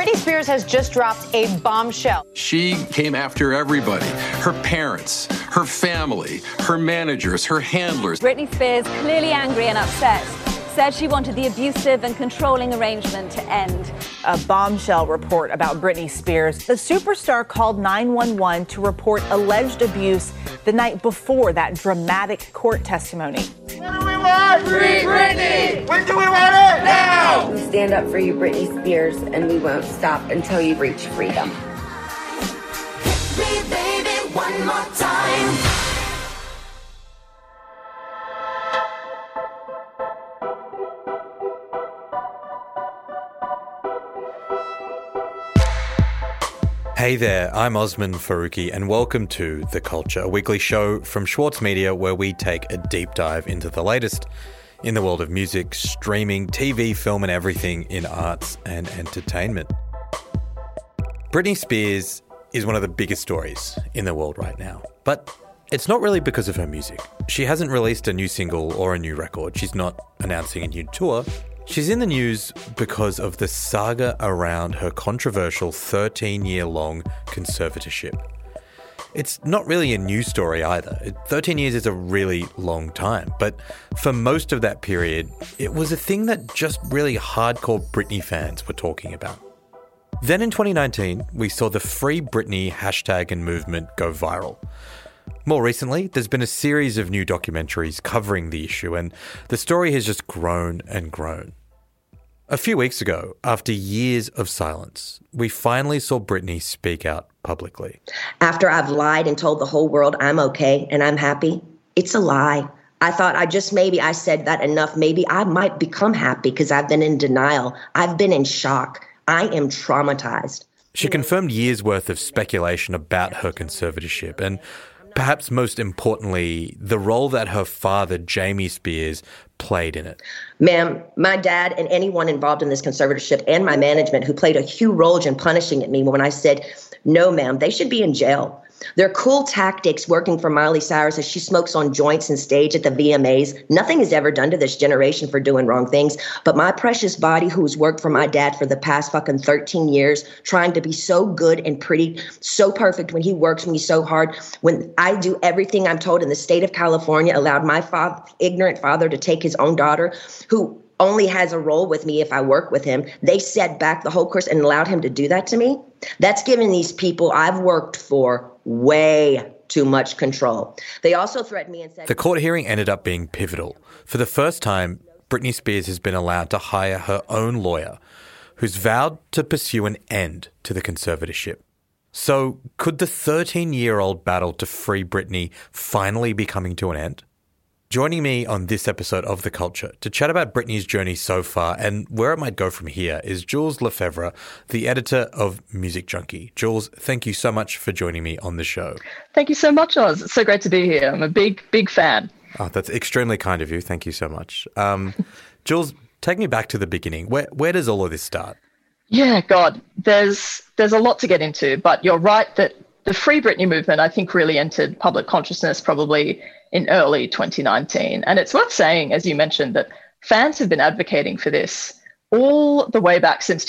Britney Spears has just dropped a bombshell. She came after everybody, her parents, her family, her managers, her handlers. Britney Spears, clearly angry and upset, said she wanted the abusive and controlling arrangement to end. A bombshell report about Britney Spears. The superstar called 911 to report alleged abuse the night before that dramatic court testimony. What do we want? Free Britney! When do we want it? Now! We stand up for you, Britney Spears, and we won't stop until you reach freedom. Hit me, baby, one more time. Hey there, I'm Osman Faruqi and welcome to The Culture, a weekly show from Schwartz Media where we take a deep dive into the latest in the world of music, streaming, TV, film and everything in arts and entertainment. Britney Spears is one of the biggest stories in the world right now, but it's not really because of her music. She hasn't released a new single or a new record. She's not announcing a new tour. She's in the news because of the saga around her controversial 13-year-long conservatorship. It's not really a new story either. 13 years is a really long time, but for most of that period, it was a thing that just really hardcore Britney fans were talking about. Then in 2019, we saw the Free Britney hashtag and movement go viral. More recently, there's been a series of new documentaries covering the issue, and the story has just grown and grown. A few weeks ago, after years of silence, we finally saw Britney speak out publicly. After I've lied and told the whole world I'm okay and I'm happy, it's a lie. I thought I said that enough. Maybe I might become happy because I've been in denial. I've been in shock. I am traumatized. She confirmed years' worth of speculation about her conservatorship and perhaps most importantly, the role that her father, Jamie Spears, played in it. Ma'am, my dad and anyone involved in this conservatorship and my management who played a huge role in punishing at me when I said, no, ma'am, they should be in jail. Their cool tactics working for Miley Cyrus as she smokes on joints and stage at the VMAs. Nothing is ever done to this generation for doing wrong things. But my precious body, who's worked for my dad for the past fucking 13 years, trying to be so good and pretty, so perfect when he works me so hard, when I do everything I'm told in the state of California, allowed my ignorant father to take his own daughter, who only has a role with me if I work with him. They set back the whole course and allowed him to do that to me. That's given these people I've worked for way too much control. They also threatened me and said... The court hearing ended up being pivotal. For the first time, Britney Spears has been allowed to hire her own lawyer, who's vowed to pursue an end to the conservatorship. So could the 13-year-old battle to free Britney finally be coming to an end? Joining me on this episode of The Culture to chat about Britney's journey so far and where it might go from here is Jules Lefevre, the editor of Music Junkie. Jules, thank you so much for joining me on the show. Thank you so much, Oz. It's so great to be here. I'm a big fan. Oh, that's extremely kind of you. Thank you so much. Jules, take me back to the beginning. Where does all of this start? Yeah, God, there's a lot to get into, but you're right that the Free Britney movement, I think, really entered public consciousness probably in early 2019. And it's worth saying, as you mentioned, that fans have been advocating for this all the way back since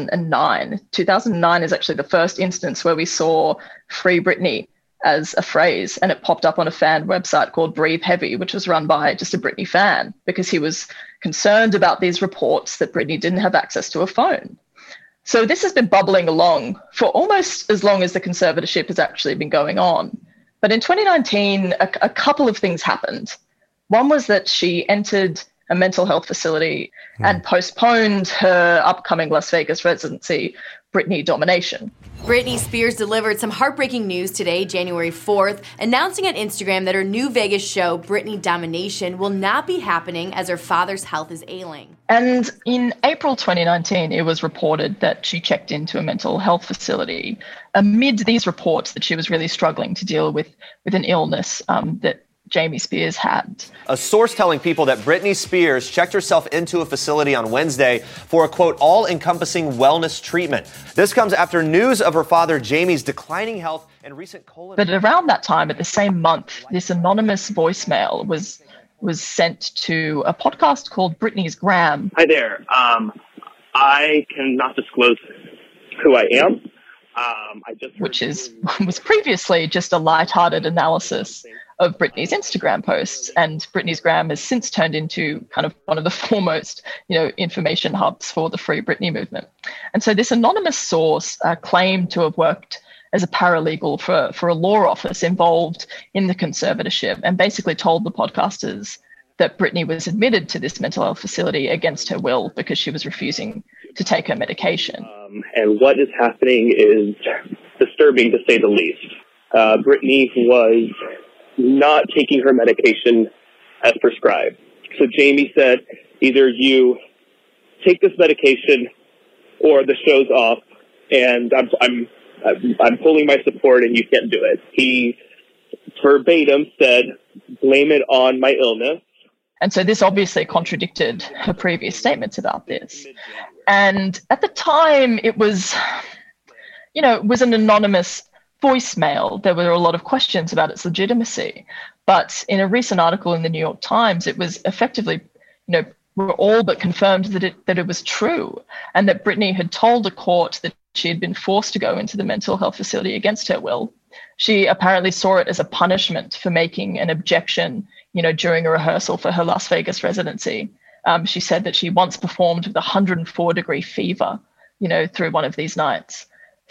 2009. 2009 is actually the first instance where we saw Free Britney as a phrase, and it popped up on a fan website called Breathe Heavy, which was run by just a Britney fan, because he was concerned about these reports that Britney didn't have access to a phone. So this has been bubbling along for almost as long as the conservatorship has actually been going on. But in 2019, a couple of things happened. One was that she entered a mental health facility and postponed her upcoming Las Vegas residency, Britney Domination. Britney Spears delivered some heartbreaking news today, January 4th, announcing on Instagram that her new Vegas show, Britney Domination, will not be happening as her father's health is ailing. And in April 2019, it was reported that she checked into a mental health facility amid these reports that she was really struggling to deal with an illness that Jamie Spears had. A source telling People that Britney Spears checked herself into a facility on Wednesday for a, quote, all-encompassing wellness treatment. This comes after news of her father Jamie's declining health and recent colon... But around that time, at the same month, this anonymous voicemail was sent to a podcast called Britney's Gram. Hi there. I cannot disclose who I am. Which was previously just a lighthearted analysis of Britney's Instagram posts, and Britney's Gram has since turned into kind of one of the foremost, information hubs for the Free Britney movement. And so this anonymous source claimed to have worked as a paralegal for a law office involved in the conservatorship, and basically told the podcasters that Britney was admitted to this mental health facility against her will because she was refusing to take her medication. And what is happening is disturbing, to say the least. Britney was not taking her medication as prescribed. So Jamie said, either you take this medication or the show's off, and I'm pulling my support and you can't do it. He verbatim said, blame it on my illness. And so this obviously contradicted her previous statements about this. And at the time, it was an anonymous voicemail. There were a lot of questions about its legitimacy. But in a recent article in the New York Times, it was effectively, were all but confirmed that it was true, and that Britney had told a court that she had been forced to go into the mental health facility against her will. She apparently saw it as a punishment for making an objection, during a rehearsal for her Las Vegas residency. She said that she once performed with 104-degree fever, through one of these nights.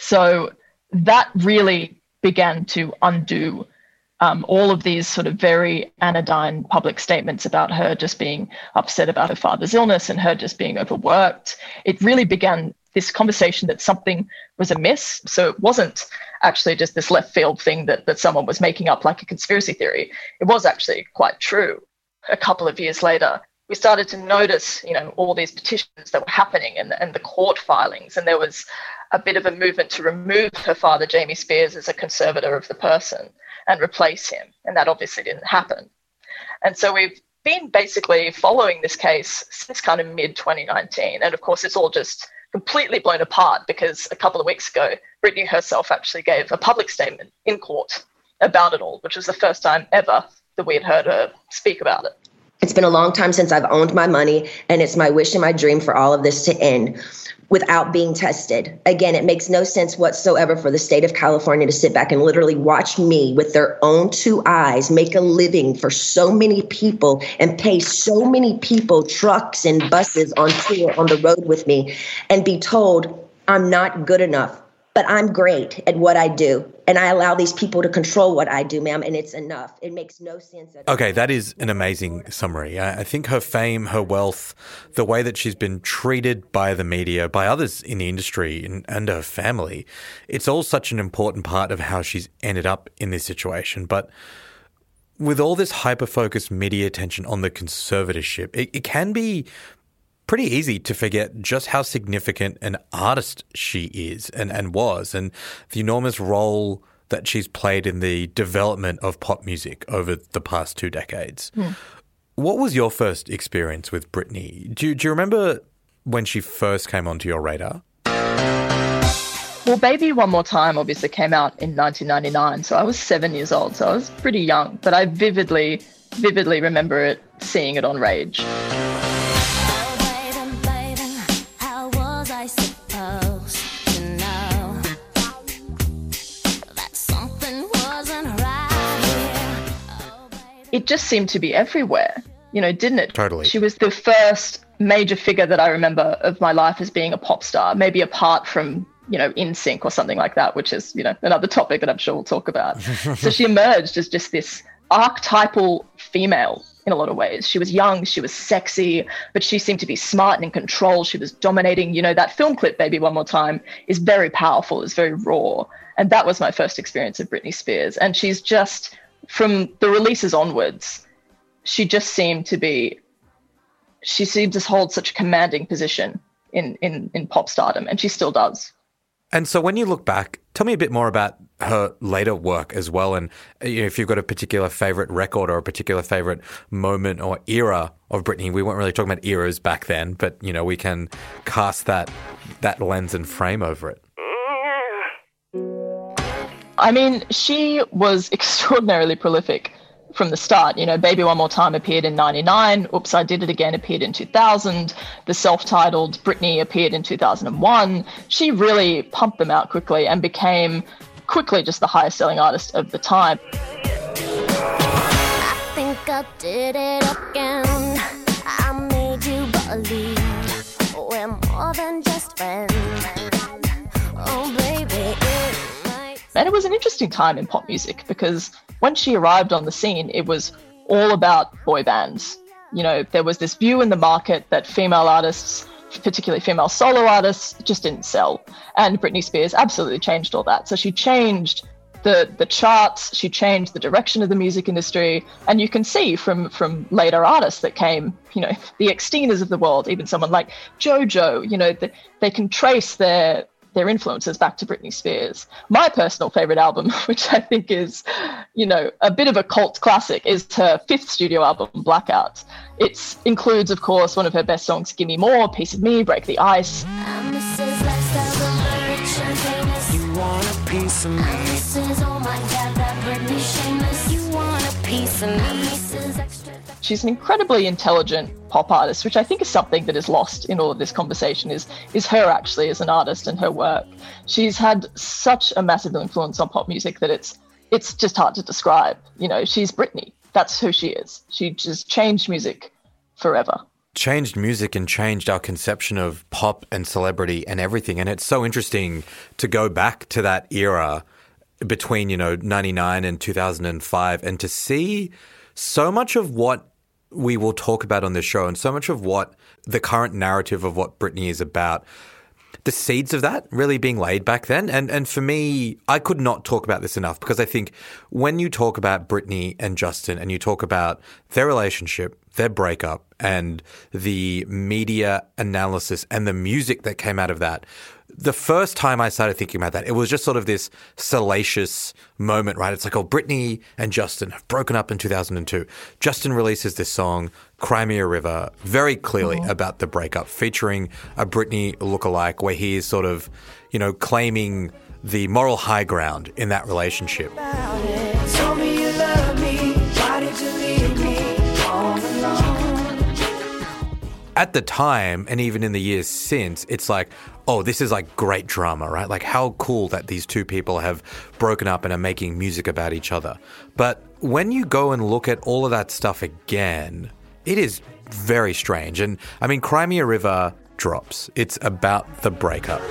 So that really began to undo all of these sort of very anodyne public statements about her just being upset about her father's illness and her just being overworked. It really began this conversation that something was amiss. So it wasn't actually just this left field thing that someone was making up like a conspiracy theory. It was actually quite true. A couple of years later, we started to notice, all these petitions that were happening and the court filings. And there was a bit of a movement to remove her father, Jamie Spears, as a conservator of the person and replace him. And that obviously didn't happen. And so we've been basically following this case since kind of mid-2019. And of course, it's all just completely blown apart because a couple of weeks ago, Britney herself actually gave a public statement in court about it all, which was the first time ever that we had heard her speak about it. It's been a long time since I've owned my money, and it's my wish and my dream for all of this to end without being tested. Again, it makes no sense whatsoever for the state of California to sit back and literally watch me with their own two eyes make a living for so many people and pay so many people trucks and buses on tour on the road with me and be told I'm not good enough. But I'm great at what I do, and I allow these people to control what I do, ma'am, and it's enough. It makes no sense at all. Okay, that is an amazing summary. I think her fame, her wealth, the way that she's been treated by the media, by others in the industry and her family, it's all such an important part of how she's ended up in this situation. But with all this hyper-focused media attention on the conservatorship, it can be pretty easy to forget just how significant an artist she is and was, and the enormous role that she's played in the development of pop music over the past 2 decades. What was your first experience with Britney? Do you remember when she first came onto your radar? Well, Baby One More Time obviously came out in 1999, so I was 7 years old, so I was pretty young, but I vividly remember seeing it on Rage. It just seemed to be everywhere, didn't it? Totally. She was the first major figure that I remember of my life as being a pop star, maybe apart from, NSYNC or something like that, which is, another topic that I'm sure we'll talk about. So she emerged as just this archetypal female in a lot of ways. She was young, she was sexy, but she seemed to be smart and in control. She was dominating. That film clip, Baby One More Time, is very powerful, is very raw. And that was my first experience of Britney Spears. And she's just, from the releases onwards, she just seemed to hold such a commanding position in pop stardom, and she still does. And so when you look back, tell me a bit more about her later work as well, and if you've got a particular favourite record or a particular favourite moment or era of Britney. We weren't really talking about eras back then, but, we can cast that lens and frame over it. I mean, she was extraordinarily prolific from the start. You know, Baby One More Time appeared in 99. Oops, I Did It Again appeared in 2000. The self-titled Britney appeared in 2001. She really pumped them out quickly and became quickly just the highest selling artist of the time. I think I did it again. I made you believe we're more than just friends. Oh, baby, And it was an interesting time in pop music because when she arrived on the scene, it was all about boy bands. You know, there was this view in the market that female artists, particularly female solo artists, just didn't sell. And Britney Spears absolutely changed all that. So she changed the charts, she changed the direction of the music industry. And you can see from later artists that came, you know, the Xtinas of the world, even someone like JoJo, you know, they can trace their influences back to Britney Spears. My personal favorite album, which I think is, you know, a bit of a cult classic, is her 5th studio album, Blackout. It includes, of course, one of her best songs, Gimme More, Piece of Me, Break the Ice. You want a piece of me. This is, oh my God, that Britney shameless. You want a piece of me. This is extra. She's an incredibly intelligent pop artist, which I think is something that is lost in all of this conversation, is her actually as an artist and her work. She's had such a massive influence on pop music that it's just hard to describe. You know, she's Britney. That's who she is. She just changed music forever. Changed music and changed our conception of pop and celebrity and everything. And it's so interesting to go back to that era between, you know, 99 and 2005 and to see so much of what we will talk about on this show and so much of what the current narrative of what Britney is about, the seeds of that really being laid back then. And for me, I could not talk about this enough because I think when you talk about Britney and Justin and you talk about their relationship, their breakup and the media analysis and the music that came out of that, the first time I started thinking about that, it was just sort of this salacious moment, right? It's like, oh, Britney and Justin have broken up in 2002. Justin releases this song, Cry Me a River, very clearly about the breakup, featuring a Britney lookalike where he is sort of, you know, claiming the moral high ground in that relationship. Tell me you love me. Why did you leave me all alone? At the time, and even in the years since, it's like, oh, this is like great drama, right? Like how cool that these two people have broken up and are making music about each other. But when you go and look at all of that stuff again, it is very strange. And I mean, Cry Me a River drops. It's about the breakup.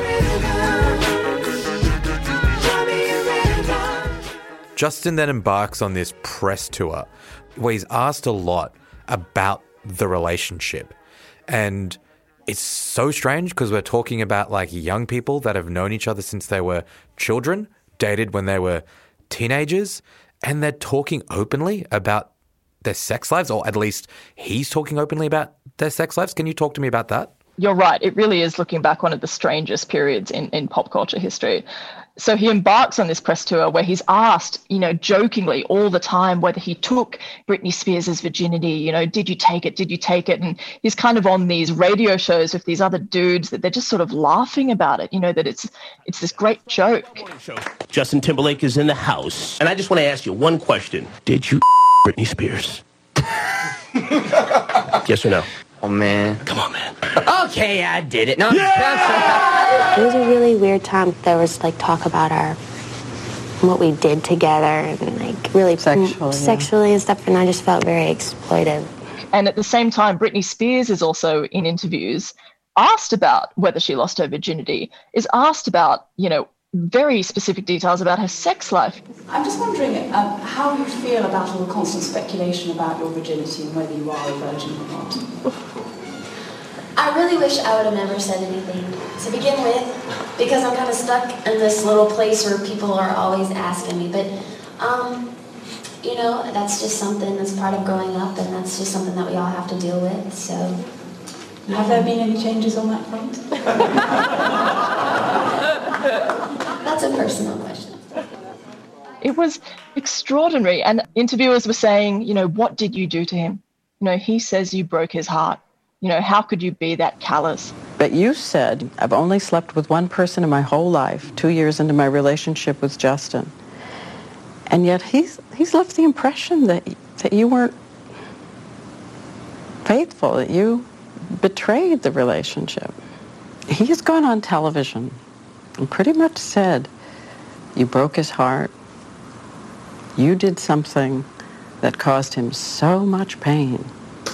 Justin then embarks on this press tour where he's asked a lot about the relationship. And it's so strange because we're talking about like young people that have known each other since they were children, dated when they were teenagers, and they're talking openly about their sex lives, or at least he's talking openly about their sex lives. Can you talk to me about that? You're right. It really is, looking back, one of the strangest periods in pop culture history. So he embarks on this press tour where he's asked, you know, jokingly all the time whether he took Britney Spears' virginity, you know, did you take it? Did you take it? And he's kind of on these radio shows with these other dudes that they're just sort of laughing about it, you know, that it's this great joke. Justin Timberlake is in the house. And I just want to ask you one question. Did you Britney Spears? Yes or no? Oh, man. Come on, man. Okay, I did it. No. Yeah! It was a really weird time. There was like talk about what we did together and like really sexually and stuff, and I just felt very exploited. And at the same time, Britney Spears is also in interviews asked about whether she lost her virginity, is asked about, you know, very specific details about her sex life. I'm just wondering how you feel about all the constant speculation about your virginity and whether you are a virgin or not. I really wish I would have never said anything to begin with, because I'm kind of stuck in this little place where people are always asking me. But, you know, that's just something that's part of growing up, and that's just something that we all have to deal with. So, have there been any changes on that front? That's a personal question. It was extraordinary. And interviewers were saying, you know, what did you do to him? You know, he says you broke his heart. You know, how could you be that callous? But you said, I've only slept with one person in my whole life, 2 years into my relationship with Justin. And yet he's left the impression that you weren't faithful, that you betrayed the relationship. He has gone on television and pretty much said, you broke his heart. You did something that caused him so much pain,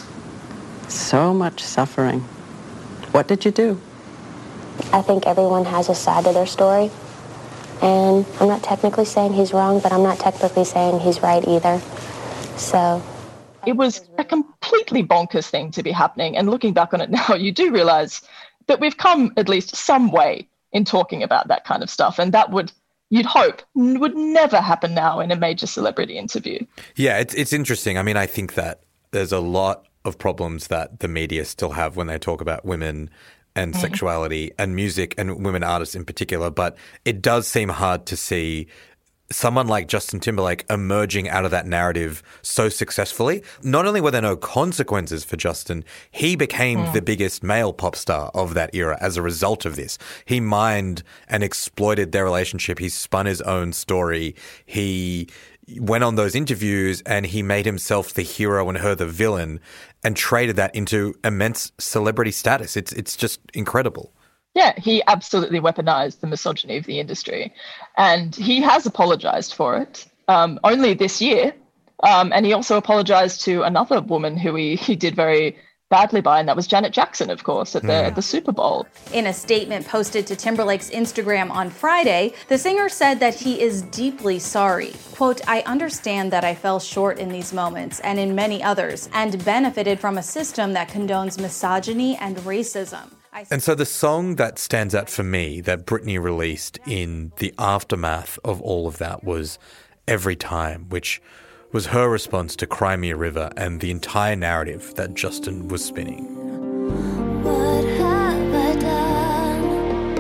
so much suffering. What did you do? I think everyone has a side to their story. And I'm not technically saying he's wrong, but I'm not technically saying he's right either. So it was a completely bonkers thing to be happening. And looking back on it now, you do realize that we've come at least some way in talking about that kind of stuff. And that would, you'd hope, would never happen now in a major celebrity interview. Yeah, it's interesting. I mean, I think that there's a lot of problems that the media still have when they talk about women and sexuality and music and women artists in particular. But it does seem hard to see someone like Justin Timberlake emerging out of that narrative so successfully. Not only were there no consequences for Justin, he became the biggest male pop star of that era as a result of this. He mined and exploited their relationship. He spun his own story. He went on those interviews and he made himself the hero and her the villain and traded that into immense celebrity status. It's just incredible. Yeah, he absolutely weaponized the misogyny of the industry. And he has apologized for it only this year. And he also apologized to another woman who he did very badly by, and that was Janet Jackson, of course, at the Super Bowl. In a statement posted to Timberlake's Instagram on Friday, the singer said that he is deeply sorry. Quote, I understand that I fell short in these moments and in many others, and benefited from a system that condones misogyny and racism. And so the song that stands out for me that Britney released in the aftermath of all of that was Every Time, which was her response to Cry Me a River and the entire narrative that Justin was spinning. What have I done?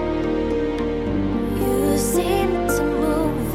You seem to move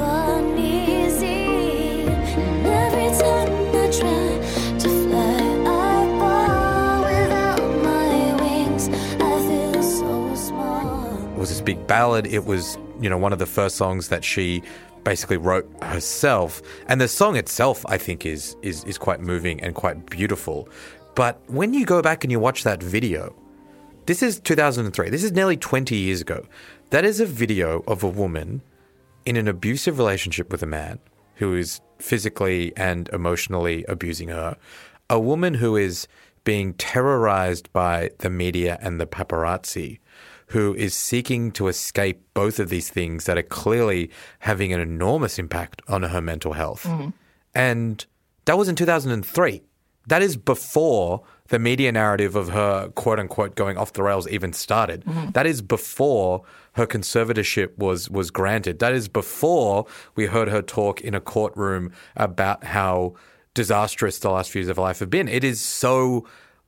uneasy, and every time I try to fly, I fall without my wings. I feel so small. It was this big ballad. It was, one of the first songs that she basically wrote herself. And the song itself, I think, is quite moving and quite beautiful. But when you go back and you watch that video, this is 2003. This is nearly 20 years ago. That is a video of a woman in an abusive relationship with a man who is physically and emotionally abusing her. A woman who is being terrorized by the media and the paparazzi, who is seeking to escape both of these things that are clearly having an enormous impact on her mental health. And that was in 2003. That is before the media narrative of her, quote unquote, going off the rails even started. That is before her conservatorship was granted. That is before we heard her talk in a courtroom about how disastrous the last few years of her life have been. It is so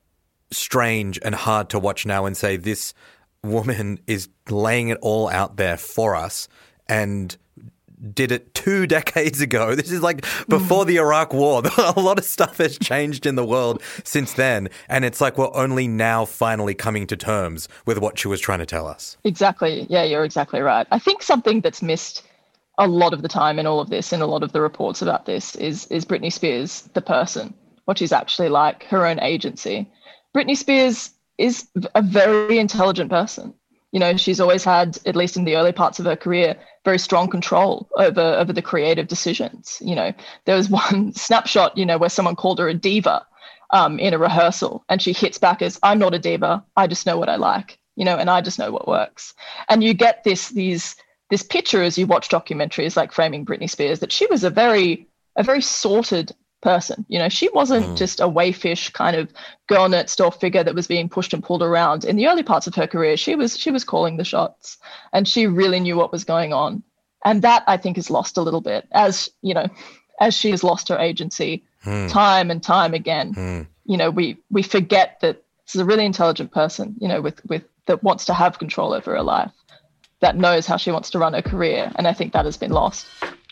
strange and hard to watch now and say this woman is laying it all out there for us and did it 2 decades ago. This is like before the Iraq War. A lot of stuff has changed in the world since then. And it's like we're only now finally coming to terms with what she was trying to tell us. Exactly. Yeah, you're exactly right. I think something that's missed a lot of the time in all of this, in a lot of the reports about this, is Britney Spears, the person, what she's actually like, her own agency. Britney Spears is a very intelligent person. She's always had, at least in the early parts of her career, very strong control over the creative decisions. There was one snapshot, where someone called her a diva in a rehearsal, and she hits back as, I'm not a diva, I just know what I like, and I just know what works. And you get this picture as you watch documentaries like Framing Britney Spears, that she was a very sorted person. She wasn't just a wayfish kind of girl next door figure that was being pushed and pulled around. In the early parts of her career, she was calling the shots, and she really knew what was going on. And that, I think, is lost a little bit as she has lost her agency time and time again. We forget that this is a really intelligent person, with that wants to have control over her life, that knows how she wants to run her career. And I think that has been lost.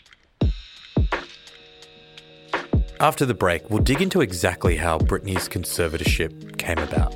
After the break, we'll dig into exactly how Britney's conservatorship came about.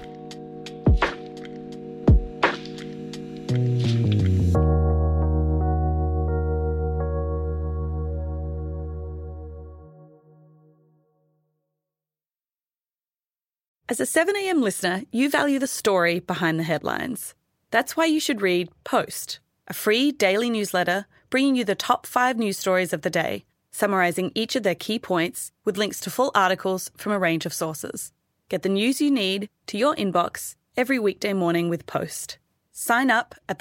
As a 7am listener, you value the story behind the headlines. That's why you should read Post, a free daily newsletter bringing you the top 5 news stories of the day, summarising each of their key points with links to full articles from a range of sources. Get the news you need to your inbox every weekday morning with Post. Sign up at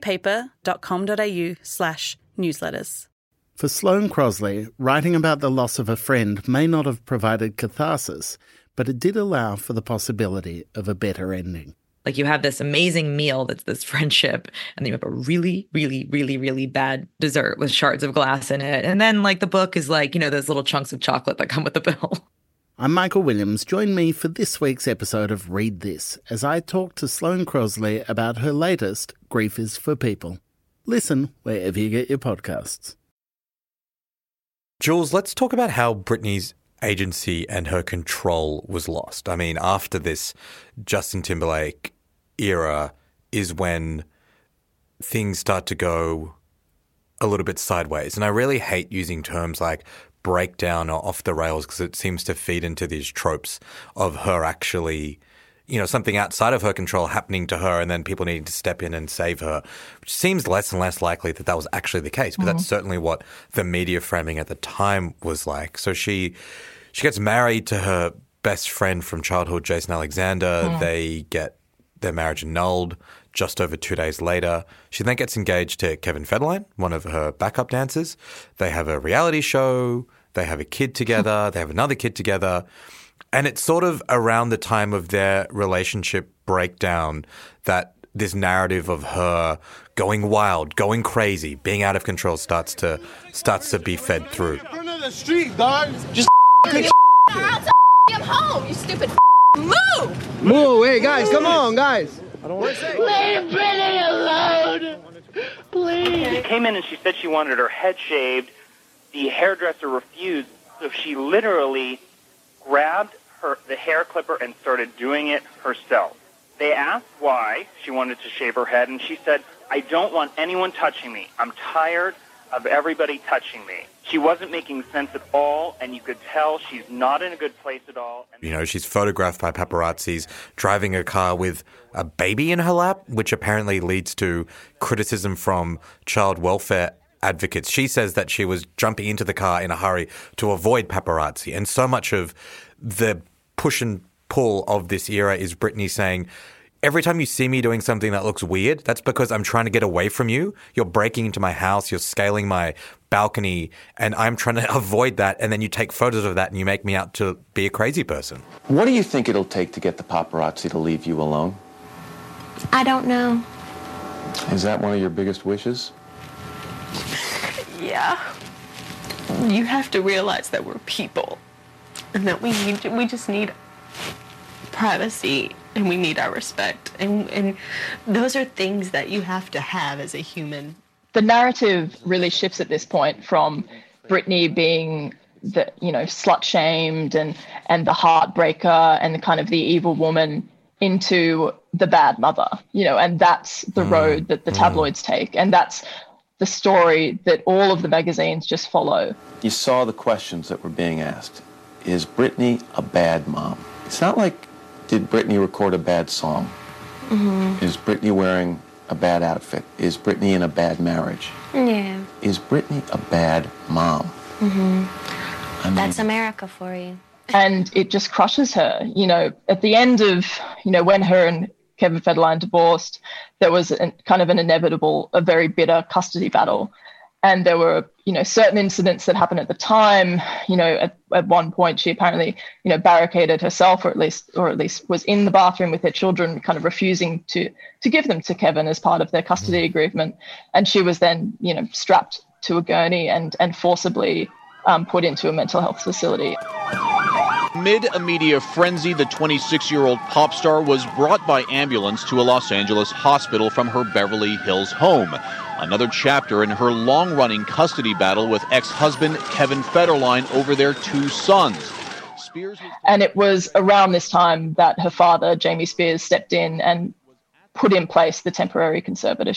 thesaturdaypaper.com.au/newsletters. For Sloane Crosley, writing about the loss of a friend may not have provided catharsis, but it did allow for the possibility of a better ending. Like, you have this amazing meal that's this friendship, and then you have a really, really, really, really bad dessert with shards of glass in it. And then, like, the book is like, you know, those little chunks of chocolate that come with the bill. I'm Michael Williams. Join me for this week's episode of Read This as I talk to Sloane Crosley about her latest, Grief is for People. Listen wherever you get your podcasts. Jules, let's talk about how Britney's agency and her control was lost. I mean, after this Justin Timberlake era is when things start to go a little bit sideways. And I really hate using terms like breakdown or off the rails because it seems to feed into these tropes of her actually, you know, something outside of her control happening to her and then people needing to step in and save her, which seems less and less likely that that was actually the case. But that's certainly what the media framing at the time was like. So she gets married to her best friend from childhood, Jason Alexander. They get their marriage annulled just over 2 days later. She then gets engaged to Kevin Federline, one of her backup dancers. They have a reality show. They have a kid together. They have another kid together. And it's sort of around the time of their relationship breakdown that this narrative of her going wild, going crazy, being out of control starts to be fed through. In front of the street, dog. Just I'm home, you stupid move! move. Hey, guys, come on, guys. Leave Britney alone! Please! She came in and she said she wanted her head shaved. The hairdresser refused, so she literally grabbed the hair clipper and started doing it herself. They asked why she wanted to shave her head, and she said, I don't want anyone touching me. I'm tired of everybody touching me. She wasn't making sense at all, and you could tell she's not in a good place at all. You know, she's photographed by paparazzis driving a car with a baby in her lap, which apparently leads to criticism from child welfare advocates. She says that she was jumping into the car in a hurry to avoid paparazzi. And so much of the push and pull of this era is Britney saying, every time you see me doing something that looks weird, that's because I'm trying to get away from you. You're breaking into my house. You're scaling my balcony, and I'm trying to avoid that. And then you take photos of that and you make me out to be a crazy person. What do you think it'll take to get the paparazzi to leave you alone? I don't know. Is that one of your biggest wishes? Yeah. You have to realize that we're people and that we just need privacy and we need our respect. And those are things that you have to have as a human. The narrative really shifts at this point from Britney being the, you know, slut-shamed and the heartbreaker and the kind of the evil woman into the bad mother, you know, and that's the road that the tabloids take. And that's the story that all of the magazines just follow. You saw the questions that were being asked. Is Britney a bad mom? It's not like, did Britney record a bad song? Mm-hmm. Is Britney wearing a bad outfit? Is Britney in a bad marriage? Yeah. Is Britney a bad mom? Mm-hmm. I mean, that's America for you. And it just crushes her. You know, at the end of, you know, when her and Kevin Federline divorced, there was kind of an inevitable, a very bitter custody battle. And there were, you know, certain incidents that happened at the time. You know, at one point she apparently, you know, barricaded herself, or at least was in the bathroom with her children, kind of refusing to give them to Kevin as part of their custody agreement. And she was then, you know, strapped to a gurney and forcibly put into a mental health facility. Amid a media frenzy, the 26-year-old pop star was brought by ambulance to a Los Angeles hospital from her Beverly Hills home. Another chapter in her long-running custody battle with ex-husband Kevin Federline over their 2 sons. And it was around this time that her father, Jamie Spears, stepped in and put in place the temporary conservatorship.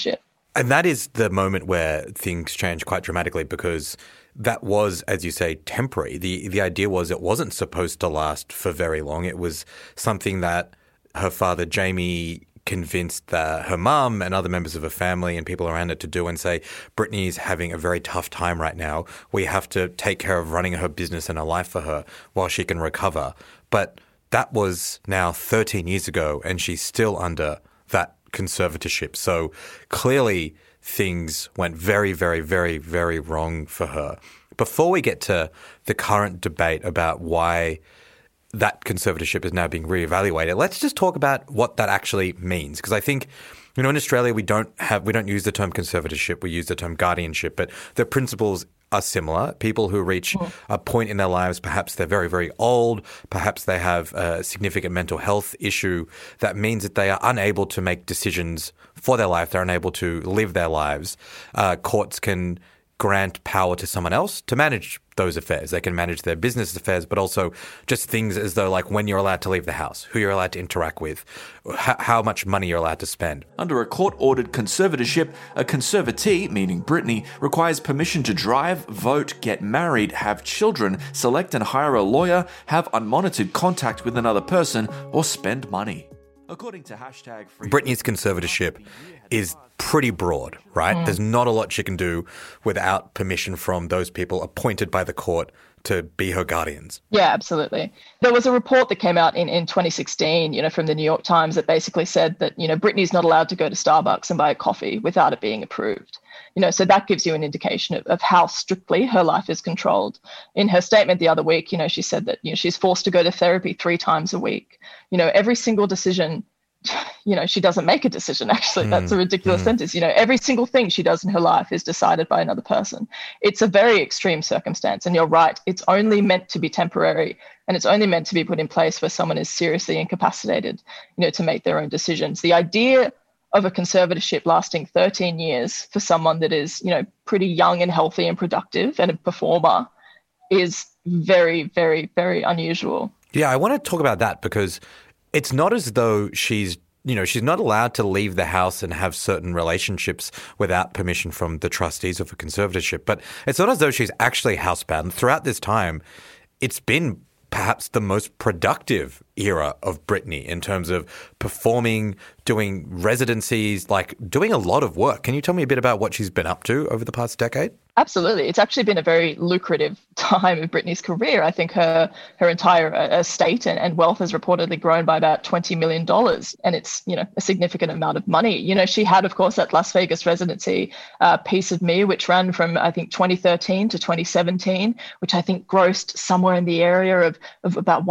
And that is the moment where things change quite dramatically, because that was, as you say, temporary. The idea was it wasn't supposed to last for very long. It was something that her father, Jamie, convinced her mum and other members of her family and people around her to do, and say, Britney's having a very tough time right now. We have to take care of running her business and her life for her while she can recover. But that was now 13 years ago, and she's still under that conservatorship. So clearly things went very, very, very, very wrong for her. Before we get to the current debate about why that conservatorship is now being reevaluated, let's just talk about what that actually means. Because I think, in Australia we don't use the term conservatorship, we use the term guardianship, but the principles are similar. People who reach a point in their lives, perhaps they're very, very old, perhaps they have a significant mental health issue that means that they are unable to make decisions for their life. They're unable to live their lives. Courts can grant power to someone else to manage those affairs. They can manage their business affairs, but also just things as though like when you're allowed to leave the house, who you're allowed to interact with, how much money you're allowed to spend. Under a court-ordered conservatorship, a conservatee, meaning Britney, requires permission to drive, vote, get married, have children, select and hire a lawyer, have unmonitored contact with another person, or spend money. According to Britney's conservatorship is pretty broad, right? There's not a lot she can do without permission from those people appointed by the court to be her guardians. Yeah, absolutely. There was a report that came out in 2016, from the New York Times that basically said that, Britney's not allowed to go to Starbucks and buy a coffee without it being approved. So that gives you an indication of how strictly her life is controlled. In her statement the other week, she said that, she's forced to go to therapy 3 times a week. Every single decision, she doesn't make a decision, actually. That's a ridiculous sentence. Every single thing she does in her life is decided by another person. It's a very extreme circumstance. And you're right, it's only meant to be temporary, and it's only meant to be put in place where someone is seriously incapacitated, to make their own decisions. The idea of a conservatorship lasting 13 years for someone that is, pretty young and healthy and productive and a performer is very, very, very unusual. Yeah, I want to talk about that because it's not as though she's not allowed to leave the house and have certain relationships without permission from the trustees of a conservatorship. But it's not as though she's actually housebound. Throughout this time, it's been perhaps the most productive era of Britney in terms of performing, doing residencies, like doing a lot of work. Can you tell me a bit about what she's been up to over the past decade? Absolutely. It's actually been a very lucrative time of Britney's career. I think her entire estate and wealth has reportedly grown by about $20 million. And it's, a significant amount of money. She had, of course, that Las Vegas residency, Piece of Me, which ran from, I think, 2013 to 2017, which I think grossed somewhere in the area of about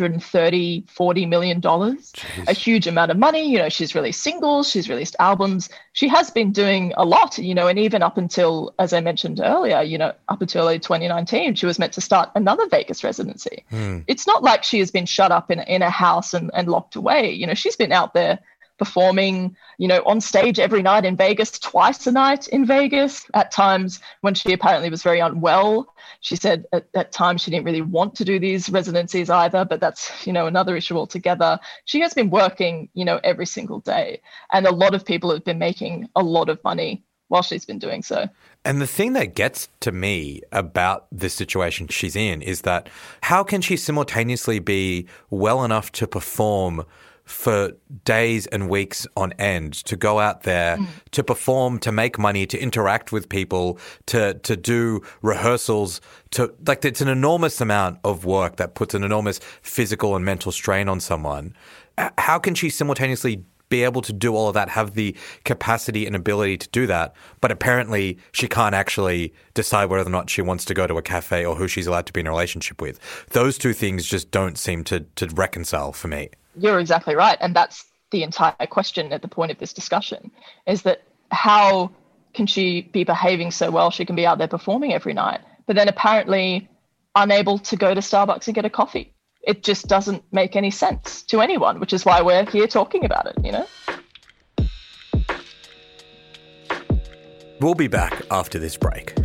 $140 million. Jeez. A huge amount of money. She's released singles, she's released albums. She has been doing a lot, and even up until, as I mentioned earlier, up until early 2019, she was meant to start another Vegas residency. It's not like she has been shut up in a house and locked away. She's been out there performing, on stage every night in Vegas, twice a night in Vegas. At times when she apparently was very unwell, she said at times she didn't really want to do these residencies either, but that's, another issue altogether. She has been working, every single day. And a lot of people have been making a lot of money while she's been doing so. And the thing that gets to me about the situation she's in is that how can she simultaneously be well enough to perform for days and weeks on end, to go out there, to perform, to make money, to interact with people, to do rehearsals, it's an enormous amount of work that puts an enormous physical and mental strain on someone. How can she simultaneously be able to do all of that, have the capacity and ability to do that, but apparently she can't actually decide whether or not she wants to go to a cafe or who she's allowed to be in a relationship with? Those two things just don't seem to reconcile for me. You're exactly right. And that's the entire question at the point of this discussion, is that how can she be behaving so well she can be out there performing every night, but then apparently unable to go to Starbucks and get a coffee? It just doesn't make any sense to anyone, which is why we're here talking about it, We'll be back after this break.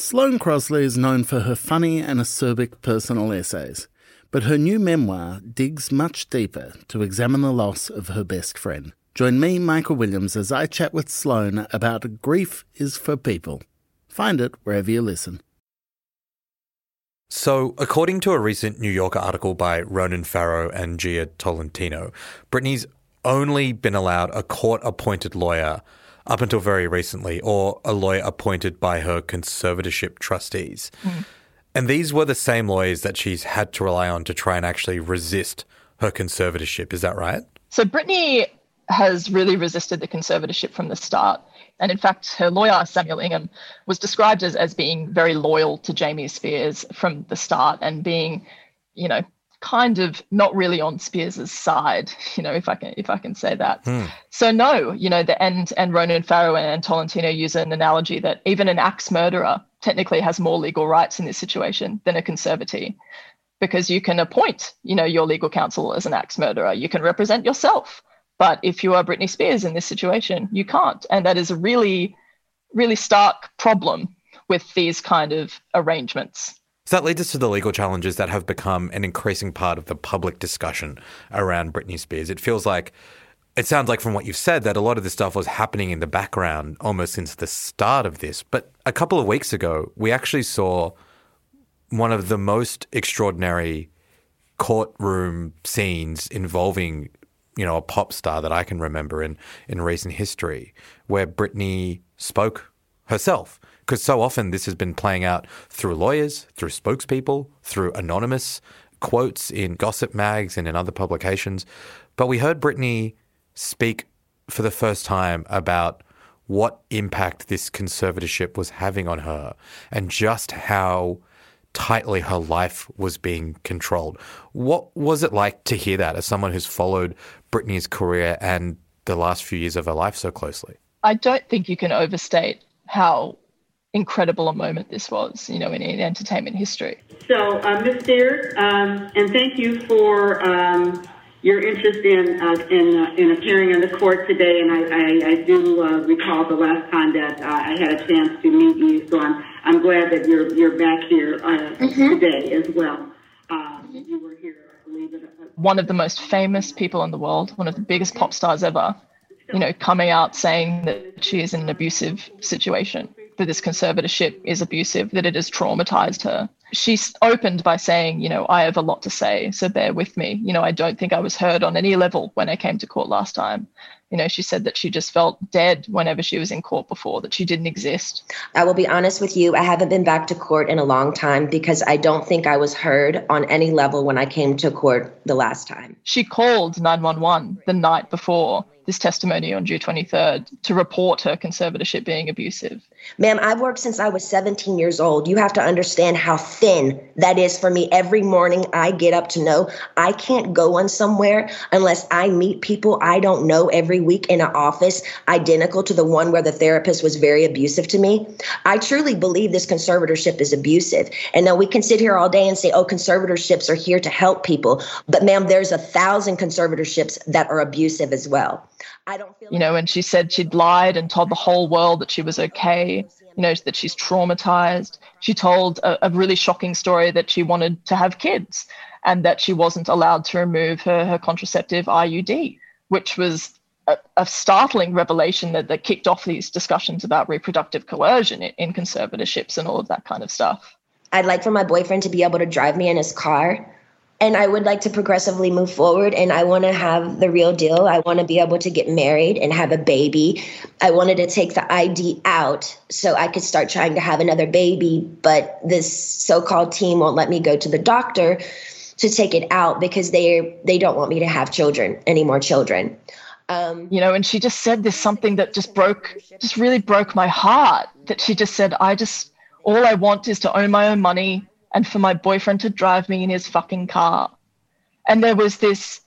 Sloane Crosley is known for her funny and acerbic personal essays, but her new memoir digs much deeper to examine the loss of her best friend. Join me, Michael Williams, as I chat with Sloane about Grief is for People. Find it wherever you listen. So, according to a recent New Yorker article by Ronan Farrow and Gia Tolentino, Britney's only been allowed a court-appointed lawyer up until very recently, or a lawyer appointed by her conservatorship trustees. And these were the same lawyers that she's had to rely on to try and actually resist her conservatorship. Is that right? So Britney has really resisted the conservatorship from the start. And in fact, her lawyer, Samuel Ingham, was described as being very loyal to Jamie Spears from the start and being, you know, kind of not really on Spears's side, you know, if I can say that. So no, you know, and Ronan Farrow and Tolentino use an analogy that even an axe murderer technically has more legal rights in this situation than a conservatee, because you can appoint, you know, your legal counsel as an axe murderer. You can represent yourself. But if you are Britney Spears in this situation, you can't. And that is a really, really stark problem with these kind of arrangements. So that leads us to the legal challenges that have become an increasing part of the public discussion around Britney Spears. It sounds like from what you've said that a lot of this stuff was happening in the background almost since the start of this. But a couple of weeks ago, we actually saw one of the most extraordinary courtroom scenes involving, you know, a pop star that I can remember in recent history, where Britney spoke herself. Because so often this has been playing out through lawyers, through spokespeople, through anonymous quotes in gossip mags and in other publications. But we heard Britney speak for the first time about what impact this conservatorship was having on her and just how tightly her life was being controlled. What was it like to hear that as someone who's followed Britney's career and the last few years of her life so closely? I don't think you can overstate how incredible a moment this was, you know, in entertainment history. So, Ms. Spears, and thank you for your interest in appearing in the court today. And I do recall the last time that I had a chance to meet you. So I'm glad that you're back here today as well. You were here, I believe it. One of the most famous people in the world, one of the biggest pop stars ever, you know, coming out saying that she is in an abusive situation, that this conservatorship is abusive, that it has traumatized her. She opened by saying, you know, I have a lot to say, so bear with me. You know, I don't think I was heard on any level when I came to court last time. You know, she said that she just felt dead whenever she was in court before, that she didn't exist. I will be honest with you, I haven't been back to court in a long time because I don't think I was heard on any level when I came to court the last time. She called 911 the night before this testimony on June 23rd to report her conservatorship being abusive. Ma'am, I've worked since I was 17 years old. You have to understand how thin that is for me. Every morning I get up to know I can't go on somewhere unless I meet people I don't know every week in an office identical to the one where the therapist was very abusive to me. I truly believe this conservatorship is abusive. And now we can sit here all day and say, oh, conservatorships are here to help people. But ma'am, there's 1,000 conservatorships that are abusive as well. I don't feel, you know, and she said she'd lied and told the whole world that she was okay, you know, that she's traumatized. She told a really shocking story that she wanted to have kids and that she wasn't allowed to remove her contraceptive IUD, which was a startling revelation that kicked off these discussions about reproductive coercion in conservatorships and all of that kind of stuff. I'd like for my boyfriend to be able to drive me in his car. And I would like to progressively move forward, and I want to have the real deal. I want to be able to get married and have a baby. I wanted to take the ID out so I could start trying to have another baby, but this so-called team won't let me go to the doctor to take it out because they don't want me to have children, any more children. You know, and she just said this something that just really broke my heart, that she just said, all I want is to own my own money and for my boyfriend to drive me in his fucking car. And there was this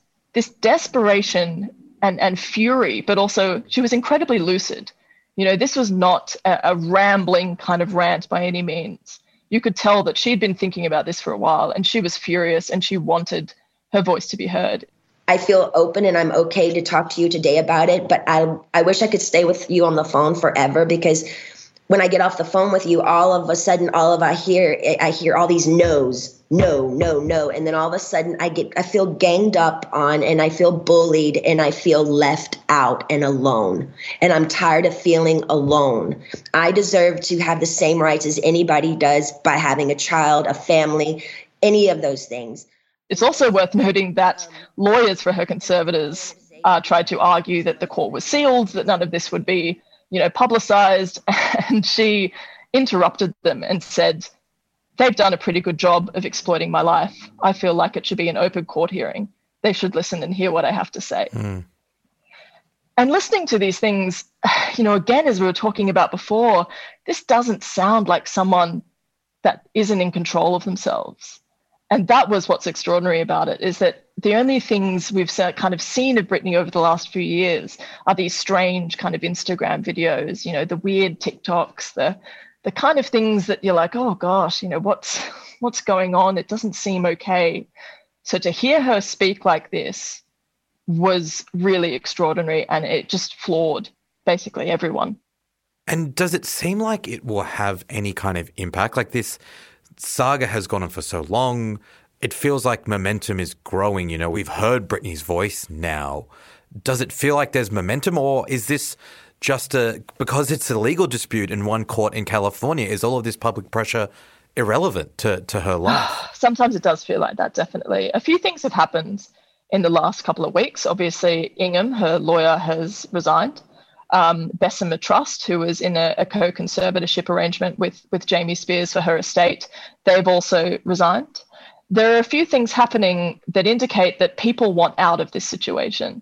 desperation and fury, but also she was incredibly lucid. You know, this was not a rambling kind of rant by any means. You could tell that she'd been thinking about this for a while and she was furious and she wanted her voice to be heard. I feel open and I'm okay to talk to you today about it, but I wish I could stay with you on the phone forever because when I get off the phone with you, all of a sudden, I hear all these no's, no, no, no. And then all of a sudden I feel ganged up on, and I feel bullied, and I feel left out and alone. And I'm tired of feeling alone. I deserve to have the same rights as anybody does by having a child, a family, any of those things. It's also worth noting that lawyers for her conservators tried to argue that the court was sealed, that none of this would be, publicized, and she interrupted them and said, they've done a pretty good job of exploiting my life. I feel like it should be an open court hearing. They should listen and hear what I have to say. Mm. And listening to these things, again, as we were talking about before, this doesn't sound like someone that isn't in control of themselves. And that was what's extraordinary about it, is that the only things we've kind of seen of Britney over the last few years are these strange kind of Instagram videos, the weird TikToks, the kind of things that you're like, oh gosh, what's going on? It doesn't seem okay. So to hear her speak like this was really extraordinary, and it just floored basically everyone. And does it seem like it will have any kind of impact? Like, this saga has gone on for so long. It feels like momentum is growing. We've heard Britney's voice now. Does it feel like there's momentum, or is this just because it's a legal dispute in one court in California, is all of this public pressure irrelevant to her life? Sometimes it does feel like that, definitely. A few things have happened in the last couple of weeks. Obviously, Ingham, her lawyer, has resigned. Bessemer Trust, who was in a co-conservatorship arrangement with Jamie Spears for her estate, they've also resigned. There are a few things happening that indicate that people want out of this situation.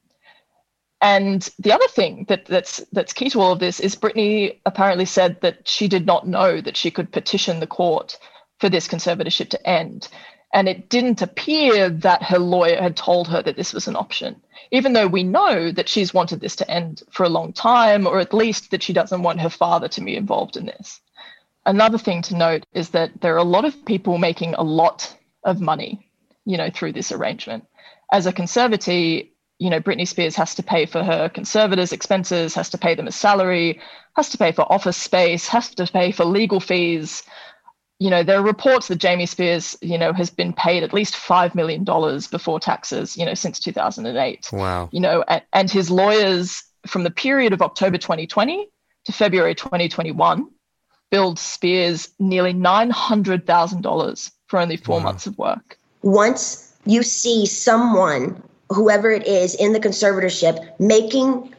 And the other thing that's key to all of this is Britney apparently said that she did not know that she could petition the court for this conservatorship to end. And it didn't appear that her lawyer had told her that this was an option, even though we know that she's wanted this to end for a long time, or at least that she doesn't want her father to be involved in this. Another thing to note is that there are a lot of people making a lot of money, through this arrangement. As a conservatee, Britney Spears has to pay for her conservators' expenses, has to pay them a salary, has to pay for office space, has to pay for legal fees. There are reports that Jamie Spears, has been paid at least $5 million before taxes, since 2008. Wow. And his lawyers, from the period of October 2020 to February 2021, billed Spears nearly $900,000 for only 4 months of work. Once you see someone, whoever it is in the conservatorship, making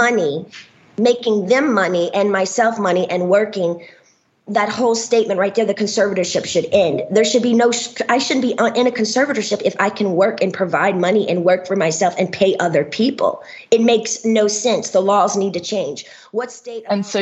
them money and myself money and working, that whole statement right there, the conservatorship should end. There should be I shouldn't be in a conservatorship if I can work and provide money and work for myself and pay other people. It makes no sense. The laws need to change. What state? And so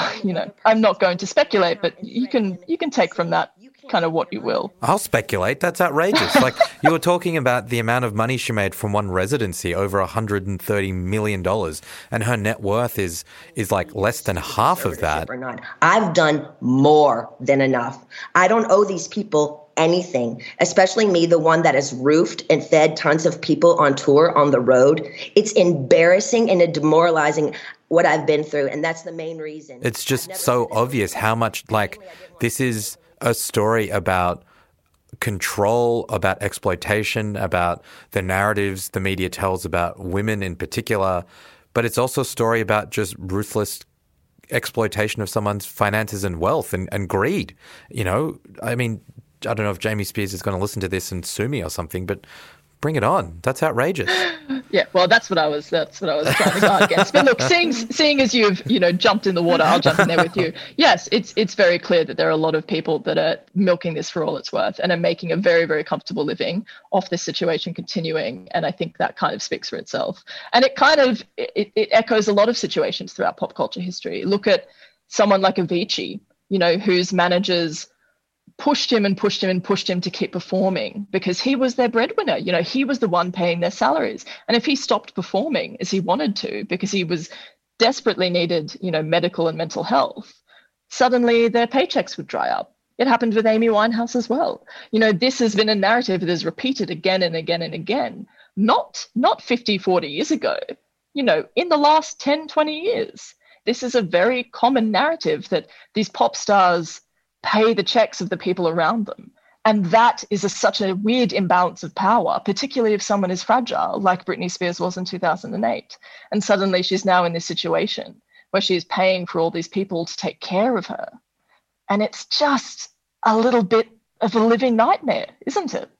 I'm not going to speculate, but you can take from that kind of what you will. I'll speculate. That's outrageous. Like, you were talking about the amount of money she made from one residency, over $130 million, and her net worth is like less than half of that. Or not. I've done more than enough. I don't owe these people anything, especially me, the one that has roofed and fed tons of people on tour on the road. It's embarrassing and demoralizing what I've been through, and that's the main reason. It's just so obvious how much, this is a story about control, about exploitation, about the narratives the media tells about women in particular, but it's also a story about just ruthless exploitation of someone's finances and wealth and greed. I mean, I don't know if Jamie Spears is going to listen to this and sue me or something, but bring it on. That's outrageous. Yeah, well, that's what I was trying to guard against. But look, seeing as you've jumped in the water, I'll jump in there with you. Yes, it's very clear that there are a lot of people that are milking this for all it's worth and are making a very, very comfortable living off this situation continuing. And I think that kind of speaks for itself. And it echoes a lot of situations throughout pop culture history. Look at someone like Avicii, whose managers pushed him to keep performing because he was their breadwinner. He was the one paying their salaries. And if he stopped performing as he wanted to because he was desperately needed, medical and mental health, suddenly their paychecks would dry up. It happened with Amy Winehouse as well. This has been a narrative that is repeated again and again and again, not 50, 40 years ago, in the last 10, 20 years. this is a very common narrative that these pop stars pay the checks of the people around them. And that is such a weird imbalance of power, particularly if someone is fragile, like Britney Spears was in 2008. And suddenly she's now in this situation where she is paying for all these people to take care of her. And it's just a little bit of a living nightmare, isn't it?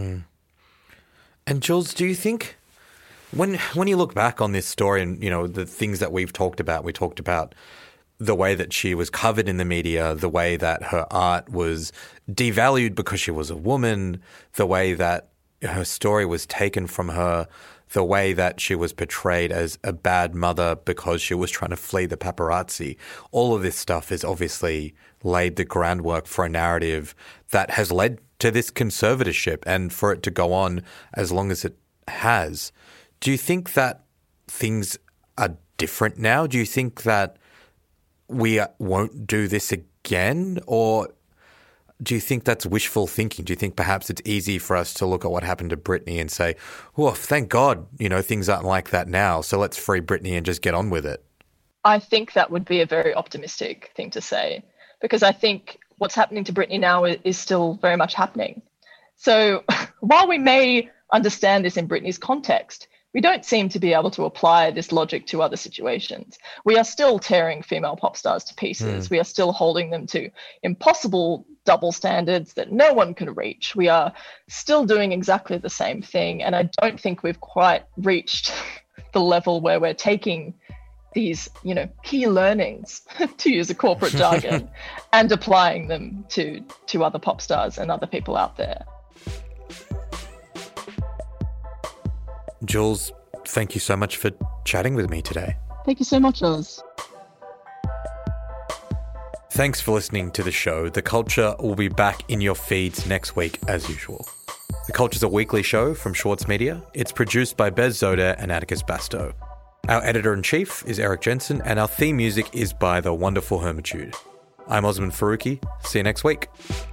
And Jules, do you think when you look back on this story and, the things that we talked about the way that she was covered in the media, the way that her art was devalued because she was a woman, the way that her story was taken from her, the way that she was portrayed as a bad mother because she was trying to flee the paparazzi. All of this stuff has obviously laid the groundwork for a narrative that has led to this conservatorship and for it to go on as long as it has. Do you think that things are different now? Do you think that we won't do this again? Or do you think that's wishful thinking? Do you think perhaps it's easy for us to look at what happened to Britney and say, oh, thank God, things aren't like that now, so let's free Britney and just get on with it? I think that would be a very optimistic thing to say, because I think what's happening to Britney now is still very much happening. So while we may understand this in Britney's context, we don't seem to be able to apply this logic to other situations. We are still tearing female pop stars to pieces. We are still holding them to impossible double standards that no one can reach. We are still doing exactly the same thing. And I don't think we've quite reached the level where we're taking these, key learnings, to use a corporate jargon, and applying them to other pop stars and other people out there. Jules, thank you so much for chatting with me today. Thank you so much, Oz. Thanks for listening to the show. The Culture will be back in your feeds next week as usual. The Culture's a weekly show from Schwartz Media. It's produced by Bez Zoder and Atticus Bastow. Our editor-in-chief is Eric Jensen, and our theme music is by The Wonderful Hermitude. I'm Osman Faruqi. See you next week.